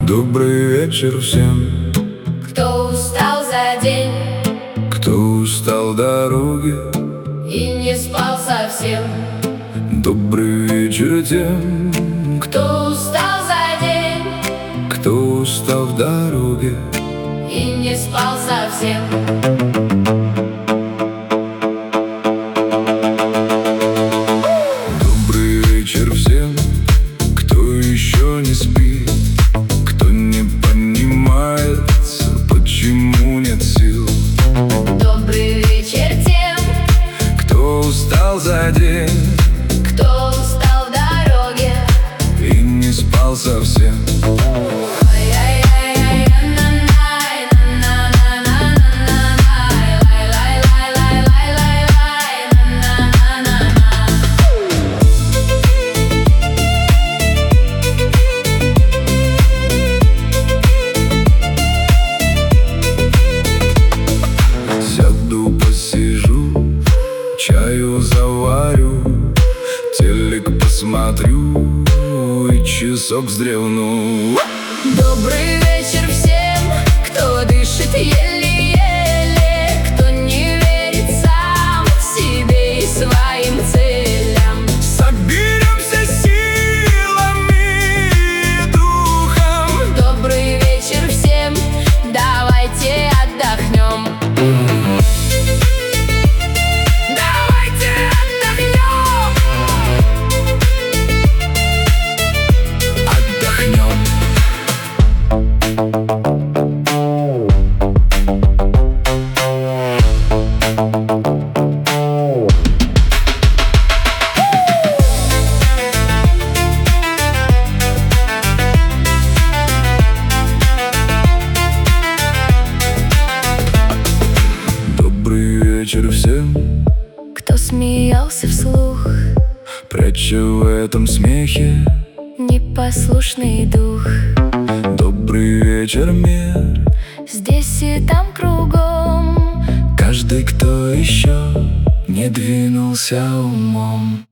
Добрый вечер всем, кто устал за день, кто устал дороги, и не спал совсем. Добрый вечер тем, Кто устал за день, кто устал в дороге, и не спал совсем. Добрый вечер всем, кто еще не спит, кто не понимает, почему нет сил. Добрый вечер тем, Кто устал за день, кто устал в дороге, и не спал совсем. Сяду, посижу, чаю заварю, телек посмотрю и часок вздремну. Добрый вечер всем, кто дышит еле-еле, кто не верит сам себе и своим целям. Соберемся силами и духом. Добрый вечер всем, давайте отдохнем. Давайте отдохнем. Отдохнем. Добрый вечер всем, Кто смеялся вслух, пряча в этом смехе непослушный дух. добрый вечер, мир. Здесь и там кругом Каждый, кто еще не двинулся умом.